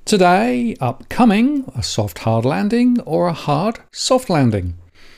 Today, upcoming, a soft hard landing or a hard soft landing.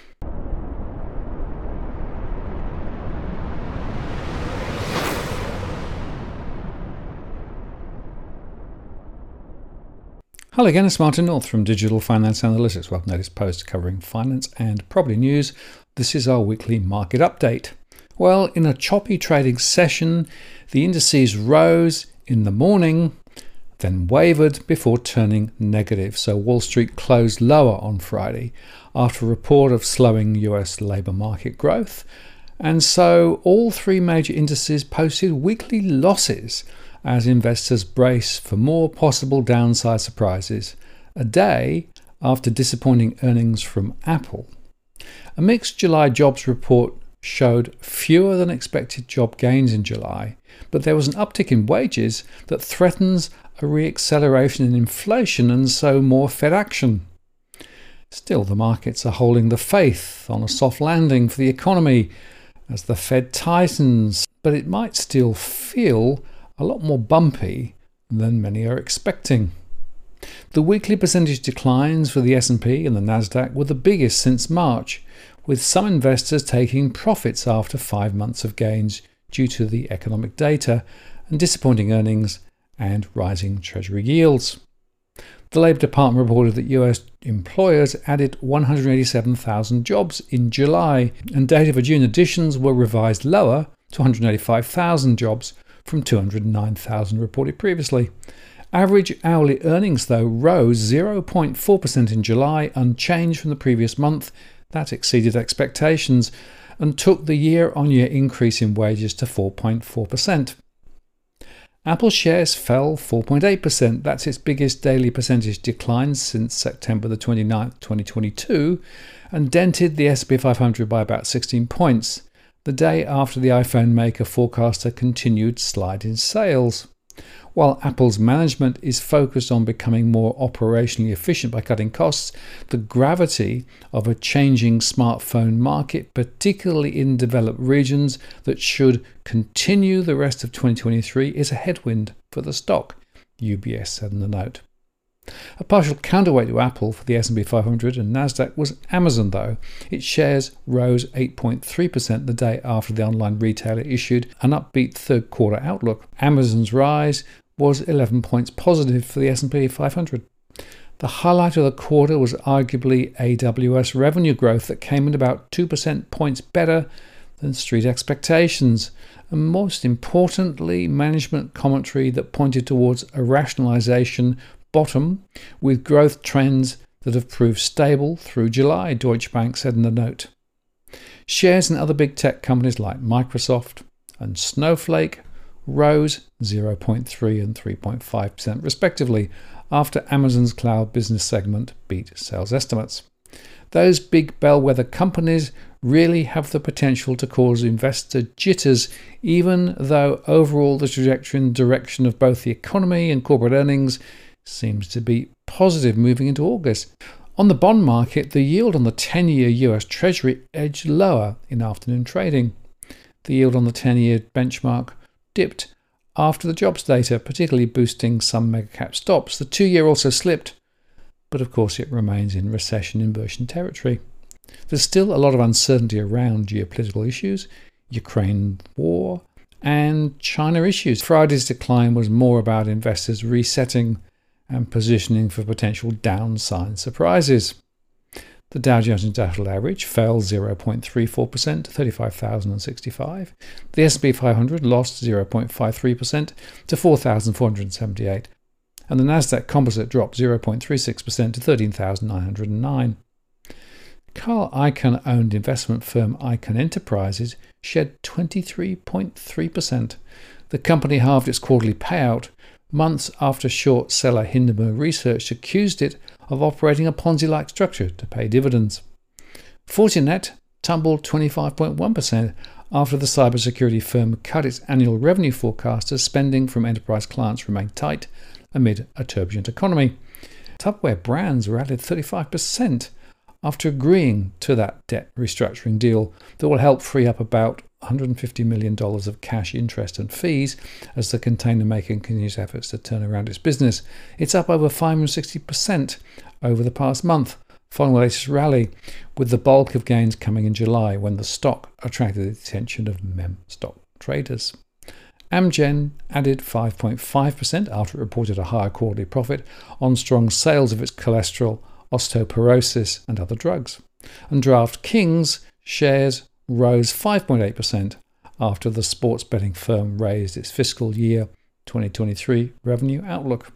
Hello again, it's Martin North from Digital Finance Analytics. Welcome to this post covering finance and property news. This is our weekly market update. Well, in a choppy trading session, the indices rose in the morning, then wavered before turning negative. So Wall Street closed lower on Friday after a report of slowing US labour market growth. And so all three major indices posted weekly losses as investors brace for more possible downside surprises, a day after disappointing earnings from Apple. A mixed July jobs report showed fewer than expected job gains in July, but there was an uptick in wages that threatens a re-acceleration in inflation and so more Fed action. Still, the markets are holding the faith on a soft landing for the economy as the Fed tightens, but it might still feel a lot more bumpy than many are expecting. The weekly percentage declines for the S&P and the Nasdaq were the biggest since March, with some investors taking profits after 5 months of gains due to the economic data and disappointing earnings and rising Treasury yields. The Labour Department reported that US employers added 187,000 jobs in July, and data for June additions were revised lower to 185,000 jobs from 209,000 reported previously. Average hourly earnings, though, rose 0.4% in July, unchanged from the previous month. That exceeded expectations and took the year-on-year increase in wages to 4.4%. Apple shares fell 4.8%. That's its biggest daily percentage decline since September the 29th, 2022, and dented the S&P 500 by about 16 points. The day after the iPhone maker forecast a continued slide in sales. While Apple's management is focused on becoming more operationally efficient by cutting costs, the gravity of a changing smartphone market, particularly in developed regions that should continue the rest of 2023, is a headwind for the stock, UBS said in the note. A partial counterweight to Apple for the S&P 500 and Nasdaq was Amazon, though. Its shares rose 8.3% the day after the online retailer issued an upbeat third quarter outlook. Amazon's rise was 11 points positive for the S&P 500. The highlight of the quarter was arguably AWS revenue growth that came in about 2% points better than street expectations, and most importantly, management commentary that pointed towards a rationalization bottom with growth trends that have proved stable through July, Deutsche Bank said in the note. Shares in other big tech companies like Microsoft and Snowflake rose 0.3 and 3.5% respectively after Amazon's cloud business segment beat sales estimates. Those big bellwether companies really have the potential to cause investor jitters, even though overall the trajectory and direction of both the economy and corporate earnings seems to be positive moving into August. On the bond market, the yield on the 10-year US Treasury edged lower in afternoon trading. The yield on the 10-year benchmark dipped after the jobs data, particularly boosting some mega-cap stocks. The 2-year also slipped, but of course it remains in recession inversion territory. There's still a lot of uncertainty around geopolitical issues, Ukraine war, and China issues. Friday's decline was more about investors resetting and positioning for potential downside surprises. The Dow Jones Industrial Average fell 0.34% to 35,065. The S&P 500 lost 0.53% to 4,478. And the Nasdaq Composite dropped 0.36% to 13,909. Carl Icahn-owned investment firm Icahn Enterprises shed 23.3%. The company halved its quarterly payout months after short seller Hindenburg Research accused it of operating a Ponzi-like structure to pay dividends. Fortinet tumbled 25.1% after the cybersecurity firm cut its annual revenue forecast as spending from enterprise clients remained tight amid a turbulent economy. Tupperware brands were added 35% after agreeing to that debt restructuring deal that will help free up about $150 million of cash interest and fees as the container maker continues efforts to turn around its business. It's up over 560% over the past month, following the latest rally, with the bulk of gains coming in July when the stock attracted the attention of meme stock traders. Amgen added 5.5% after it reported a higher quarterly profit on strong sales of its cholesterol, osteoporosis and other drugs. And DraftKings shares rose 5.8% after the sports betting firm raised its fiscal year 2023 revenue outlook.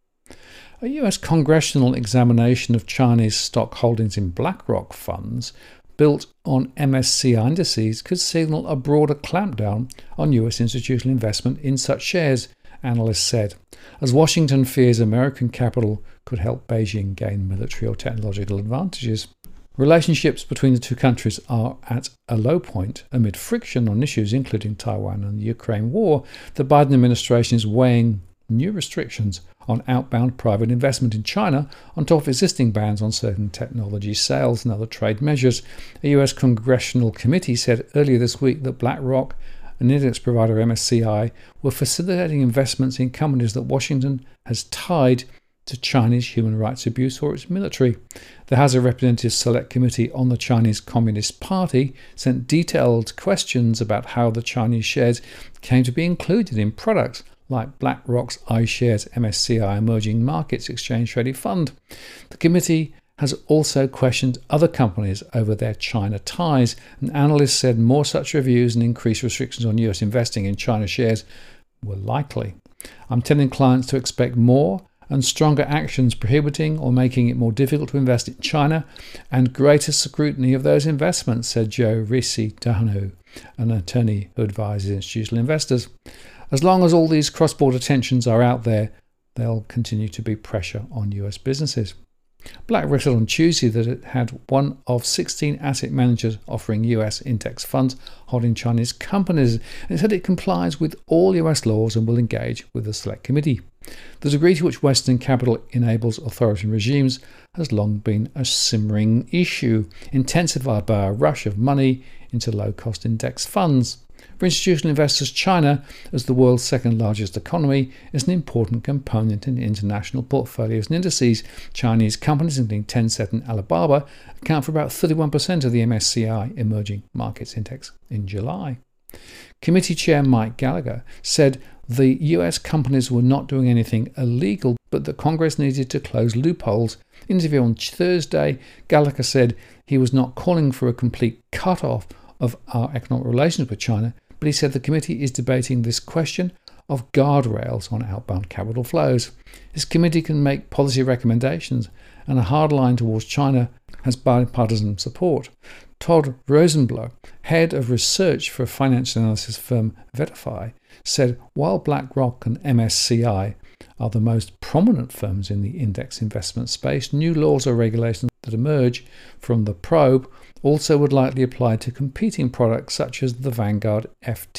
A US congressional examination of Chinese stock holdings in BlackRock funds built on MSCI indices could signal a broader clampdown on US institutional investment in such shares, analysts said, as Washington fears American capital could help Beijing gain military or technological advantages. Relationships between the two countries are at a low point amid friction on issues including Taiwan and the Ukraine war. The Biden administration is weighing new restrictions on outbound private investment in China on top of existing bans on certain technology sales and other trade measures. A US congressional committee said earlier this week that BlackRock and index provider MSCI were facilitating investments in companies that Washington has tied to Chinese human rights abuse or its military. The House of Representatives Select Committee on the Chinese Communist Party sent detailed questions about how the Chinese shares came to be included in products like BlackRock's iShares MSCI Emerging Markets Exchange Traded Fund. The committee has also questioned other companies over their China ties, and analysts said more such reviews and increased restrictions on US investing in China shares were likely. I'm telling clients to expect more and stronger actions prohibiting or making it more difficult to invest in China and greater scrutiny of those investments, said Joe Ricci-Donohue, an attorney who advises institutional investors. As long as all these cross-border tensions are out there, there'll continue to be pressure on US businesses. BlackRock said on Tuesday that it had one of 16 asset managers offering US index funds holding Chinese companies, and it said it complies with all US laws and will engage with the Select Committee. The degree to which Western capital enables authoritarian regimes has long been a simmering issue, intensified by a rush of money into low-cost index funds. For institutional investors, China, as the world's second largest economy, is an important component in international portfolios and indices. Chinese companies, including Tencent and Alibaba, account for about 31% of the MSCI Emerging Markets Index in July. Committee Chair Mike Gallagher said the US companies were not doing anything illegal, but that Congress needed to close loopholes. In an interview on Thursday, Gallagher said he was not calling for a complete cut-off of our economic relations with China, but he said the committee is debating this question of guardrails on outbound capital flows. This committee can make policy recommendations, and a hard line towards China has bipartisan support. Todd Rosenbloh, head of research for financial analysis firm Verify, said while BlackRock and MSCI are the most prominent firms in the index investment space, new laws or regulations that emerge from the probe also would likely apply to competing products such as the Vanguard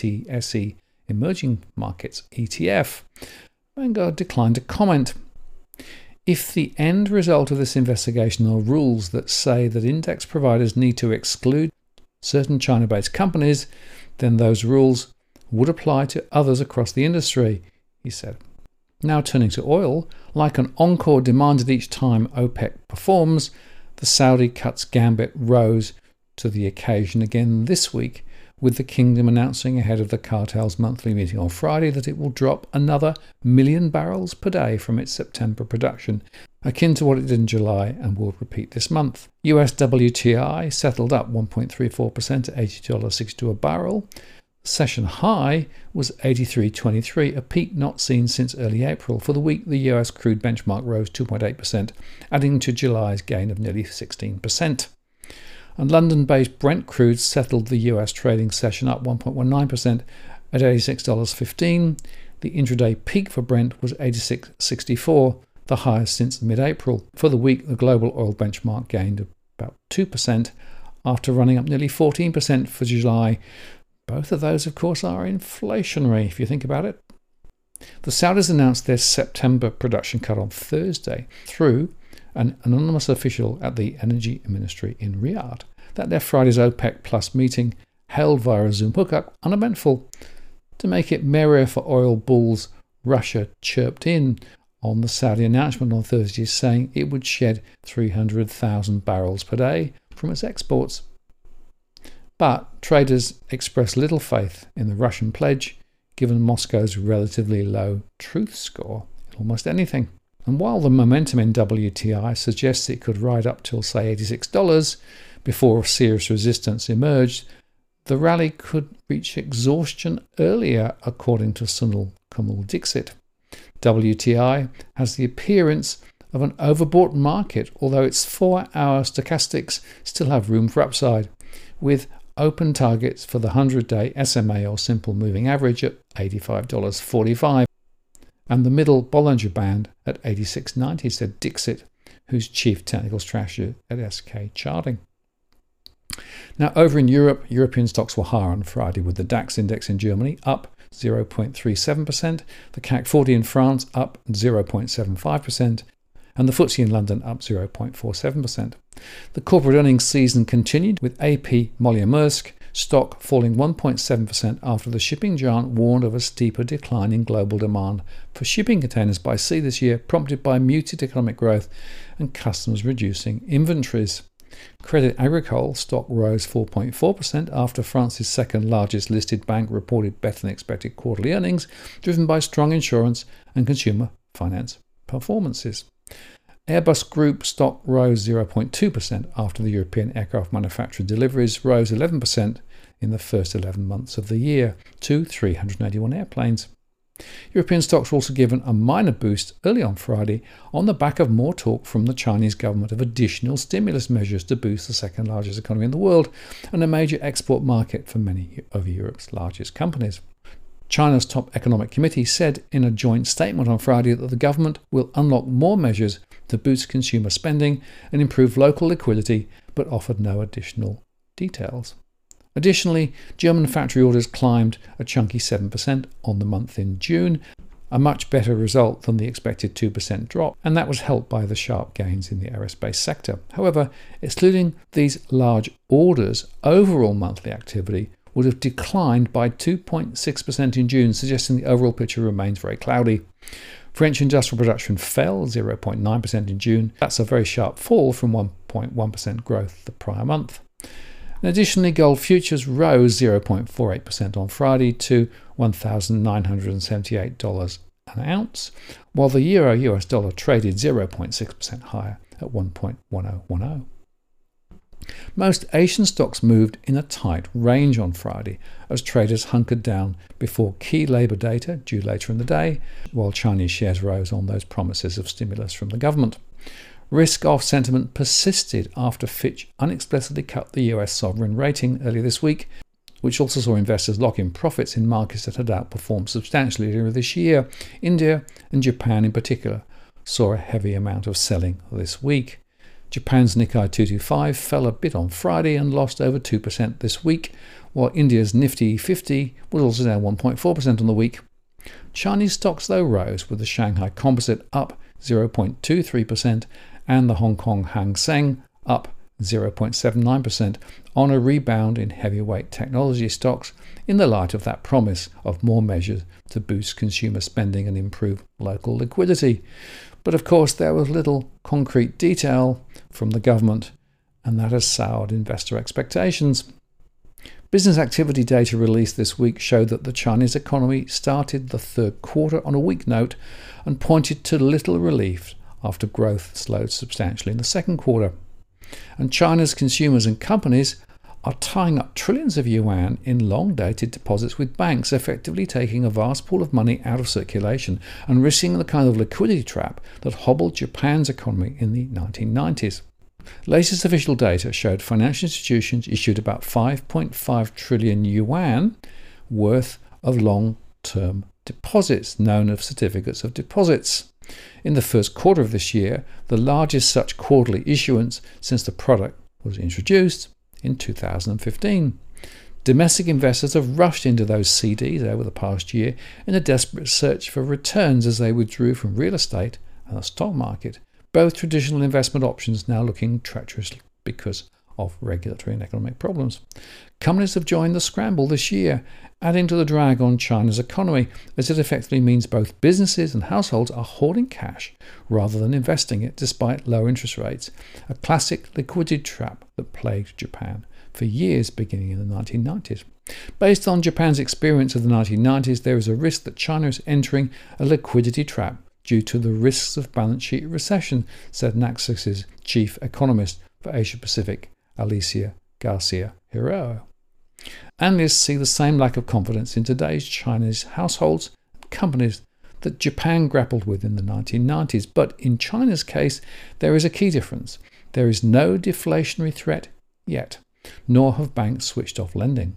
FTSE Emerging Markets ETF. Vanguard declined to comment. If the end result of this investigation are rules that say that index providers need to exclude certain China-based companies, then those rules would apply to others across the industry, he said. Now turning to oil, like an encore demanded each time OPEC performs, the Saudi cuts gambit rose to the occasion again this week, with the kingdom announcing ahead of the cartel's monthly meeting on Friday that it will drop another 1 million barrels per day from its September production, akin to what it did in July and will repeat this month. US WTI settled up 1.34% at $82.62 a barrel. The session high was $83.23, a peak not seen since early April. For the week, the US crude benchmark rose 2.8%, adding to July's gain of nearly 16%. And London-based Brent crude settled the US trading session up 1.19% at $86.15. The intraday peak for Brent was $86.64, the highest since mid-April. For the week, the global oil benchmark gained about 2% after running up nearly 14% for July. Both of those, of course, are inflationary, if you think about it. The Saudis announced their September production cut on Thursday through an anonymous official at the Energy Ministry in Riyadh that their Friday's OPEC Plus meeting, held via a Zoom hookup, uneventful. To make it merrier for oil bulls, Russia chirped in on the Saudi announcement on Thursday, saying it would shed 300,000 barrels per day from its exports. But traders expressed little faith in the Russian pledge, given Moscow's relatively low truth score in almost anything. And while the momentum in WTI suggests it could ride up till, say, $86 before serious resistance emerged, the rally could reach exhaustion earlier, according to Sunil Kamal Dixit. WTI has the appearance of an overbought market, although its 4-hour stochastics still have room for upside, with open targets for the 100-day SMA or simple moving average at $85.45 and the middle Bollinger Band at $86.90, said Dixit, who's chief technical strategist at SK Charting. Now, over in Europe, European stocks were higher on Friday, with the DAX index in Germany up 0.37%, the CAC 40 in France up 0.75%, and the FTSE in London up 0.47%. The corporate earnings season continued, with AP Moller Maersk stock falling 1.7% after the shipping giant warned of a steeper decline in global demand for shipping containers by sea this year, prompted by muted economic growth and customers reducing inventories. Crédit Agricole stock rose 4.4% after France's second largest listed bank reported better than expected quarterly earnings, driven by strong insurance and consumer finance performances. Airbus Group stock rose 0.2% after the European aircraft manufacturer deliveries rose 11% in the first 11 months of the year to 381 airplanes. European stocks were also given a minor boost early on Friday on the back of more talk from the Chinese government of additional stimulus measures to boost the second largest economy in the world and a major export market for many of Europe's largest companies. China's top economic committee said in a joint statement on Friday that the government will unlock more measures to boost consumer spending and improve local liquidity, but offered no additional details. Additionally, German factory orders climbed a chunky 7% on the month in June, a much better result than the expected 2% drop, and that was helped by the sharp gains in the aerospace sector. However, excluding these large orders, overall monthly activity would have declined by 2.6% in June, suggesting the overall picture remains very cloudy. French industrial production fell 0.9% in June. That's a very sharp fall from 1.1% growth the prior month. And additionally, gold futures rose 0.48% on Friday to $1,978 an ounce, while the euro-US dollar traded 0.6% higher at 1.1010. Most Asian stocks moved in a tight range on Friday as traders hunkered down before key labour data due later in the day, while Chinese shares rose on those promises of stimulus from the government. Risk-off sentiment persisted after Fitch unexplicitly cut the US sovereign rating earlier this week, which also saw investors lock in profits in markets that had outperformed substantially earlier this year. India and Japan in particular saw a heavy amount of selling this week. Japan's Nikkei 225 fell a bit on Friday and lost over 2% this week, while India's Nifty 50 was also down 1.4% on the week. Chinese stocks, though, rose, with the Shanghai Composite up 0.23% and the Hong Kong Hang Seng up 0.79% on a rebound in heavyweight technology stocks in the light of that promise of more measures to boost consumer spending and improve local liquidity. But of course, there was little concrete detail from the government, and that has soured investor expectations. Business activity data released this week showed that the Chinese economy started the third quarter on a weak note and pointed to little relief after growth slowed substantially in the second quarter. And China's consumers and companies are tying up trillions of yuan in long-dated deposits with banks, effectively taking a vast pool of money out of circulation and risking the kind of liquidity trap that hobbled Japan's economy in the 1990s. Latest official data showed financial institutions issued about 5.5 trillion yuan worth of long-term deposits, known as certificates of deposits. In the first quarter of this year, the largest such quarterly issuance since the product was introduced in 2015. Domestic investors have rushed into those CDs over the past year in a desperate search for returns as they withdrew from real estate and the stock market, both traditional investment options now looking treacherous because of regulatory and economic problems. Companies have joined the scramble this year, adding to the drag on China's economy, as it effectively means both businesses and households are hoarding cash rather than investing it despite low interest rates, a classic liquidity trap that plagued Japan for years beginning in the 1990s. Based on Japan's experience of the 1990s, there is a risk that China is entering a liquidity trap due to the risks of balance sheet recession, said Naxos's chief economist for Asia Pacific, Alicia Garcia Hero. Analysts see the same lack of confidence in today's Chinese households and companies that Japan grappled with in the 1990s. But in China's case, there is a key difference. There is no deflationary threat yet, nor have banks switched off lending.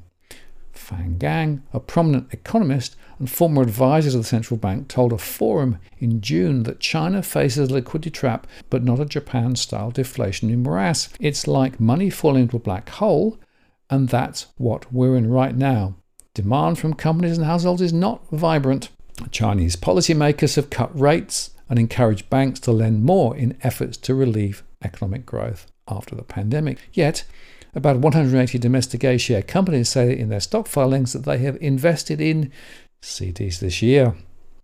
Fang Gang, a prominent economist and former advisor to the central bank, told a forum in June that China faces a liquidity trap, but not a Japan-style deflationary morass. It's like money falling into a black hole, and that's what we're in right now. Demand from companies and households is not vibrant. Chinese policymakers have cut rates and encouraged banks to lend more in efforts to relieve economic growth after the pandemic. Yet, about 180 domestic A-share companies say in their stock filings that they have invested in CDs this year.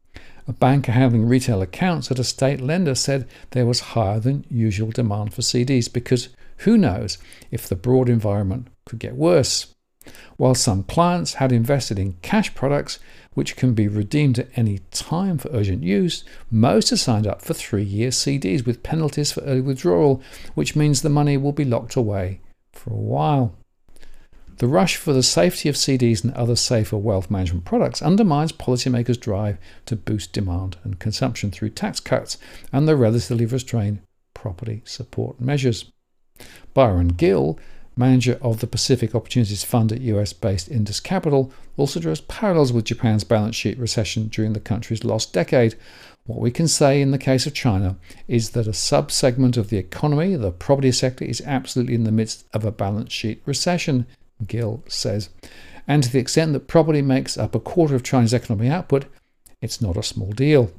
A banker handling retail accounts at a state lender said there was higher than usual demand for CDs because who knows if the broad environment could get worse. While some clients had invested in cash products which can be redeemed at any time for urgent use, most have signed up for 3-year CDs with penalties for early withdrawal, which means the money will be locked away for a while. The rush for the safety of CDs and other safer wealth management products undermines policymakers' drive to boost demand and consumption through tax cuts and the relatively restrained property support measures. Byron Gill, manager of the Pacific Opportunities Fund at US-based Indus Capital, also draws parallels with Japan's balance sheet recession during the country's lost decade. What we can say in the case of China is that a sub-segment of the economy, the property sector, is absolutely in the midst of a balance sheet recession, Gill says. And to the extent that property makes up a quarter of China's economic output, it's not a small deal.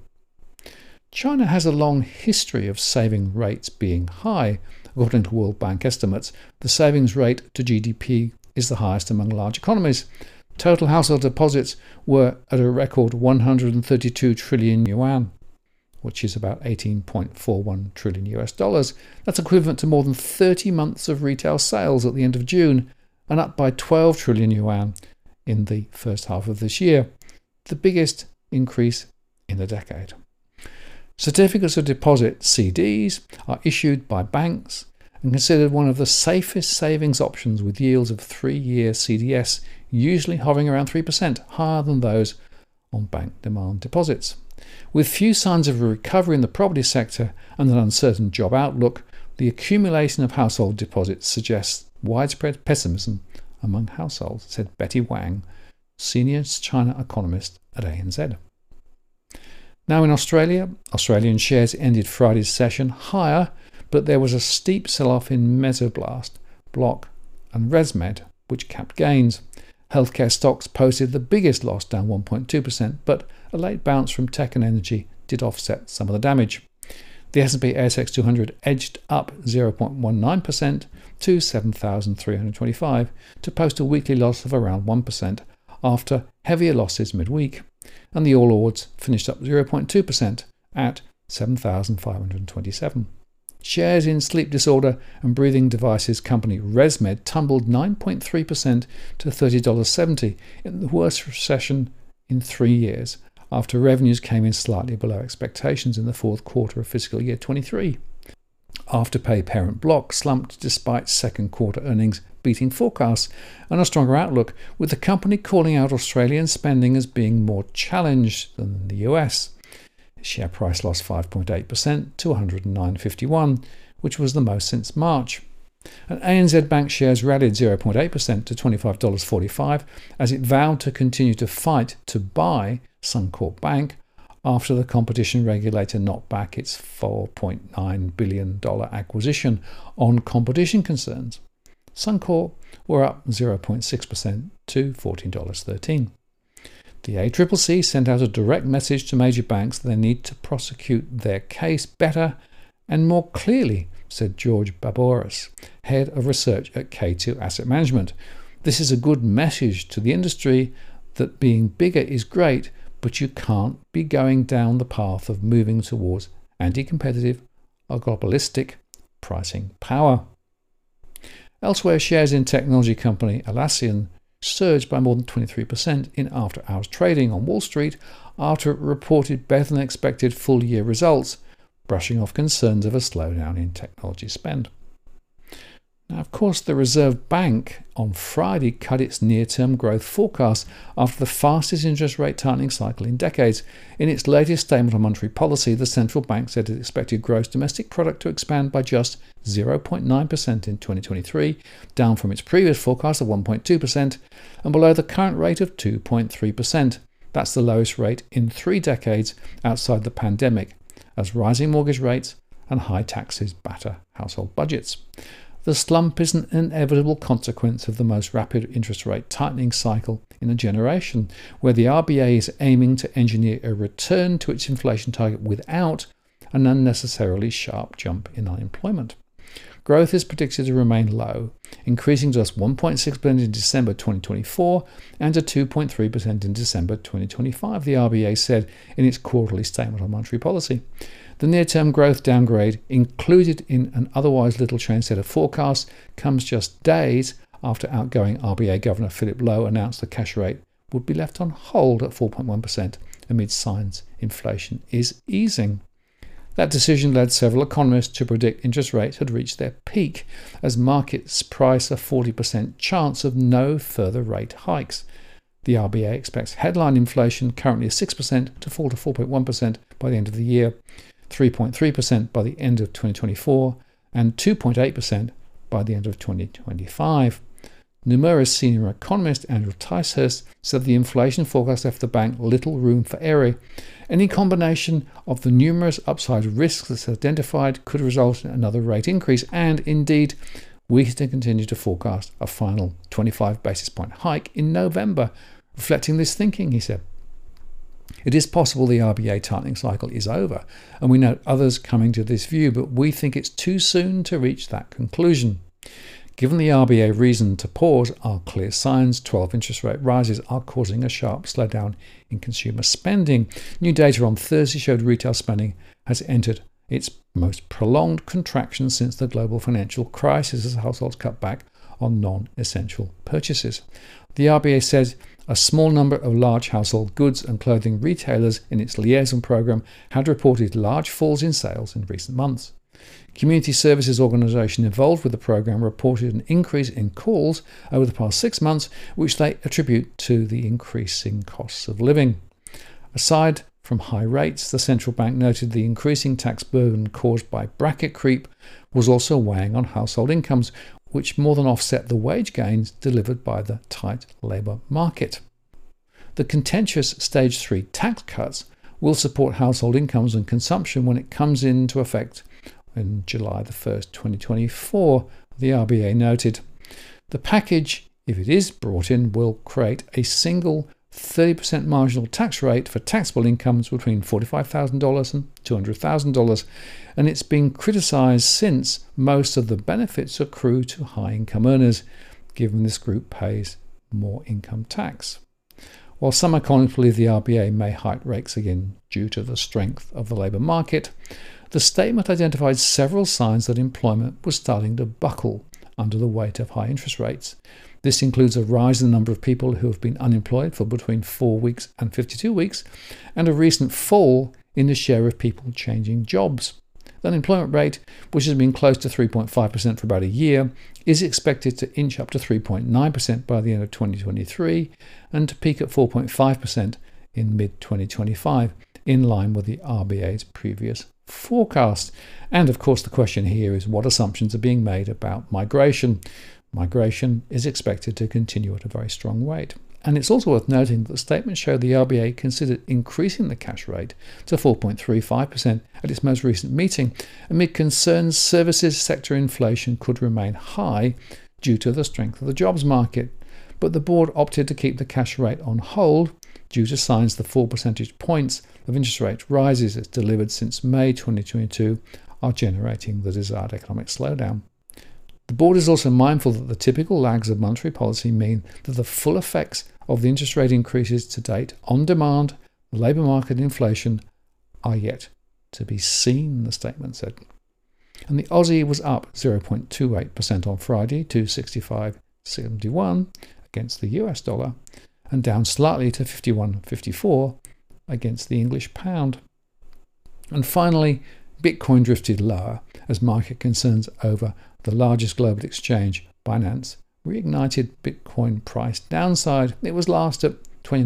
China has a long history of saving rates being high. According to World Bank estimates, the savings rate to GDP is the highest among large economies. Total household deposits were at a record 132 trillion yuan, which is about 18.41 trillion US dollars. That's equivalent to more than 30 months of retail sales at the end of June, and up by 12 trillion yuan in the first half of this year, the biggest increase in a decade. Certificates of deposit, CDs, are issued by banks and considered one of the safest savings options, with yields of 3-year CDS usually hovering around 3%, higher than those on bank demand deposits. With few signs of a recovery in the property sector and an uncertain job outlook, the accumulation of household deposits suggests widespread pessimism among households, said Betty Wang, senior China economist at ANZ. Now in Australia, Australian shares ended Friday's session higher, but there was a steep sell-off in Mesoblast, Block and ResMed, which capped gains. Healthcare stocks posted the biggest loss, down 1.2%, but a late bounce from tech and energy did offset some of the damage. The S&P ASX 200 edged up 0.19% to 7,325 to post a weekly loss of around 1% after heavier losses midweek, and the All Ords finished up 0.2% at 7,527. Shares in sleep disorder and breathing devices company ResMed tumbled 9.3% to $30.70 in the worst recession in 3 years, after revenues came in slightly below expectations in the fourth quarter of fiscal year 23. Afterpay parent Block slumped despite second quarter earnings beating forecasts and a stronger outlook, with the company calling out Australian spending as being more challenged than the US. Share price lost 5.8% to 109.51, which was the most since March. And ANZ Bank shares rallied 0.8% to $25.45 as it vowed to continue to fight to buy Suncorp Bank after the competition regulator knocked back its $4.9 billion acquisition on competition concerns. Suncorp were up 0.6% to $14.13. The ACCC sent out a direct message to major banks that they need to prosecute their case better and more clearly, said George Barboras, head of research at K2 Asset Management. This is a good message to the industry that being bigger is great, but you can't be going down the path of moving towards anti-competitive or globalistic pricing power. Elsewhere, shares in technology company Atlassian surged by more than 23% in after-hours trading on Wall Street after it reported better-than-expected full-year results, brushing off concerns of a slowdown in technology spend. Now, of course, the Reserve Bank on Friday cut its near-term growth forecast after the fastest interest rate tightening cycle in decades. In its latest statement on monetary policy, the central bank said it expected gross domestic product to expand by just 0.9% in 2023, down from its previous forecast of 1.2% and below the current rate of 2.3%. That's the lowest rate in 3 decades outside the pandemic, as rising mortgage rates and high taxes batter household budgets. The slump is an inevitable consequence of the most rapid interest rate tightening cycle in a generation, where the RBA is aiming to engineer a return to its inflation target without an unnecessarily sharp jump in unemployment. Growth is predicted to remain low, increasing to just 1.6% in December 2024 and to 2.3% in December 2025, the RBA said in its quarterly statement on monetary policy. The near-term growth downgrade, included in an otherwise little-changed set of forecasts, comes just days after outgoing RBA Governor Philip Lowe announced the cash rate would be left on hold at 4.1% amid signs inflation is easing. That decision led several economists to predict interest rates had reached their peak as markets price a 40% chance of no further rate hikes. The RBA expects headline inflation, currently at 6%, to fall to 4.1% by the end of the year, 3.3% by the end of 2024, and 2.8% by the end of 2025. Nomura's senior economist Andrew Ticehurst said the inflation forecast left the bank little room for error. Any combination of the numerous upside risks that's identified could result in another rate increase, and indeed, we can continue to forecast a final 25 basis point hike in November, reflecting this thinking, he said. It is possible the RBA tightening cycle is over, and we note others coming to this view, but we think it's too soon to reach that conclusion. Given the RBA reason to pause are clear signs, 12 interest rate rises are causing a sharp slowdown in consumer spending. New data on Thursday showed retail spending has entered its most prolonged contraction since the global financial crisis as households cut back on non-essential purchases. The RBA said a small number of large household goods and clothing retailers in its liaison program had reported large falls in sales in recent months. Community services organisation involved with the program reported an increase in calls over the past 6 months, which they attribute to the increasing costs of living. Aside from high rates, the central bank noted the increasing tax burden caused by bracket creep was also weighing on household incomes, which more than offset the wage gains delivered by the tight labour market. The contentious Stage 3 tax cuts will support household incomes and consumption when it comes into effect on July the 1st, 2024, the RBA noted. The package, if it is brought in, will create a single 30% marginal tax rate for taxable incomes between $45,000 and $200,000, and it's been criticised since most of the benefits accrue to high-income earners, given this group pays more income tax. While some economists believe the RBA may hike rates again due to the strength of the labour market, the statement identified several signs that employment was starting to buckle under the weight of high interest rates. This includes a rise in the number of people who have been unemployed for between 4 weeks and 52 weeks, and a recent fall in the share of people changing jobs. The unemployment rate, which has been close to 3.5% for about a year, is expected to inch up to 3.9% by the end of 2023 and to peak at 4.5% in mid-2025, in line with the RBA's previous forecast. And of course, the question here is what assumptions are being made about migration. Migration is expected to continue at a very strong rate. And it's also worth noting that the statement showed the RBA considered increasing the cash rate to 4.35% at its most recent meeting, amid concerns services sector inflation could remain high due to the strength of the jobs market. but the board opted to keep the cash rate on hold due to signs the 4 percentage points of interest rate rises it's delivered since May 2022 are generating the desired economic slowdown. The board is also mindful that the typical lags of monetary policy mean that the full effects of the interest rate increases to date on demand, the labour market and inflation are yet to be seen, the statement said. And the Aussie was up 0.28% on Friday to 65.71 against the US dollar and down slightly to 51.54 against the English pound. And finally, Bitcoin drifted lower as market concerns over the largest global exchange, Binance, reignited Bitcoin price downside. It was last at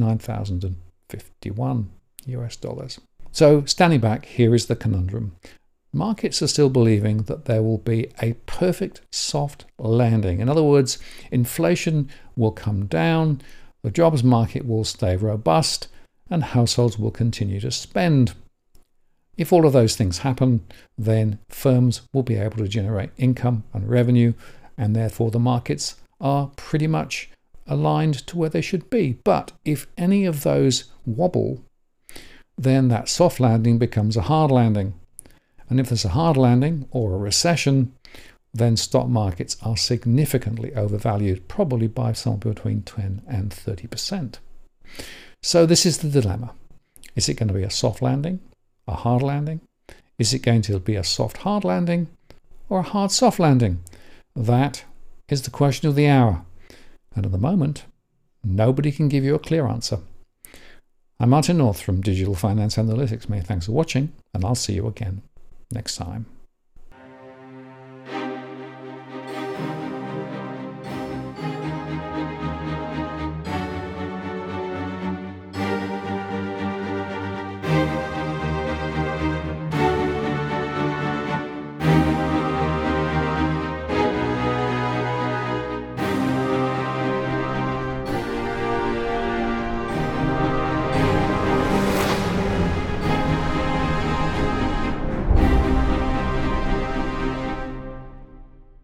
29,051 US dollars. So standing back, here is the conundrum. Markets are still believing that there will be a perfect soft landing. In other words, inflation will come down, the jobs market will stay robust, and households will continue to spend. If all of those things happen, then firms will be able to generate income and revenue, and therefore the markets are pretty much aligned to where they should be. But if any of those wobble, then that soft landing becomes a hard landing. And if there's a hard landing or a recession, then stock markets are significantly overvalued, probably by somewhere between 10 and 30%. So this is the dilemma. Is it going to be a soft landing? A hard landing? Is it going to be a soft hard landing or a hard soft landing? That is the question of the hour. And at the moment, nobody can give you a clear answer. I'm Martin North from Digital Finance Analytics. Many thanks for watching, and I'll see you again next time.